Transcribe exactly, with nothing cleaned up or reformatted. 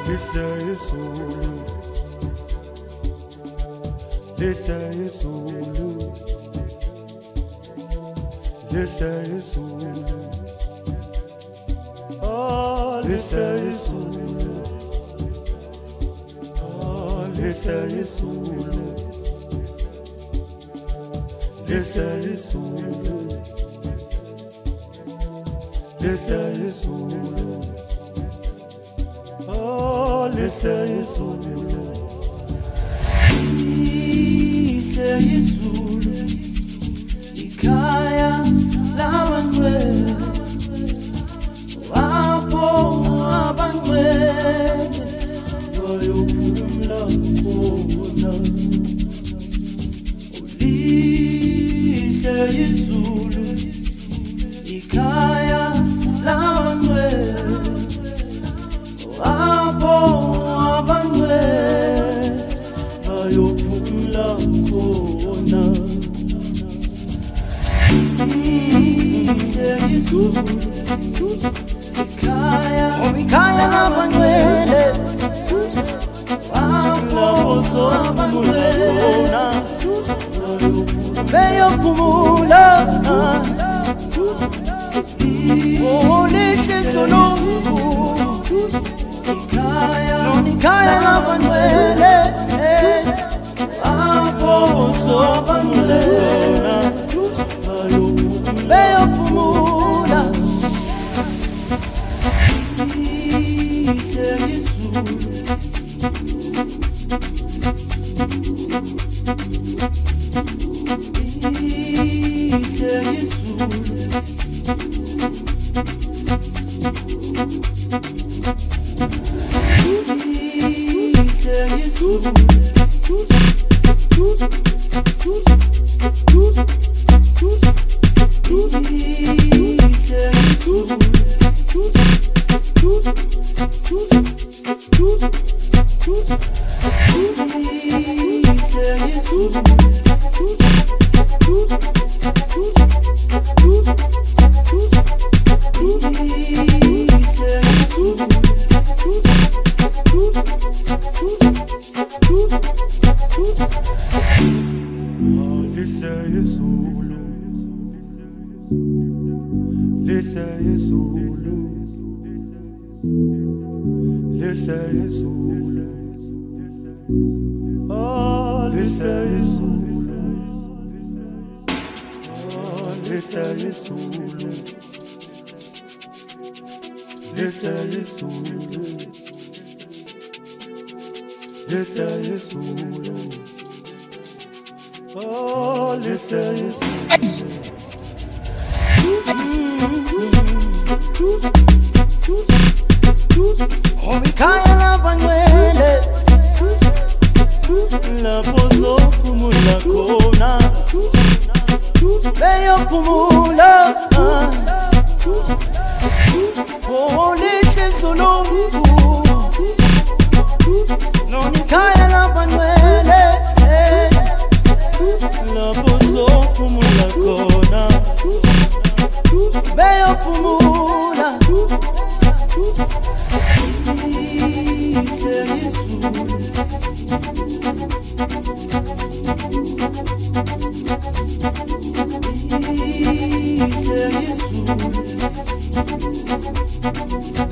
Lihle izulu, lihle izulu, lihle izulu, oh lihle izulu, oh lihle izulu, lihle izulu, lihle izulu, oh lihle izulu, lihle izulu, ikhaya labangcwele, apho abangcwele bayophumula khona. Lihle izulu, ikhaya labangcwele, apho abangcwele bayophumula khona. Lihle izulu, ikhaya, ikhaya labangcwele, apho abangcwele bayophumula. Oh, lihle izulu, ikhaya, ikhaya labangcwele, apho abangcwele bayophumula. Lihle izulu, lihle izulu, lihle izulu, lihle izulu, oh lihle izulu, oh lihle izulu, lihle izulu, lihle izulu, oh lihle izulu. Oh, ikhaya labangcwele, lapho zophumula khona, bayophumula. Oh, lihle izulu, ikhaya labangcwele, lapho zophumula khona, bayophumula. Lihle izulu, lihle izulu,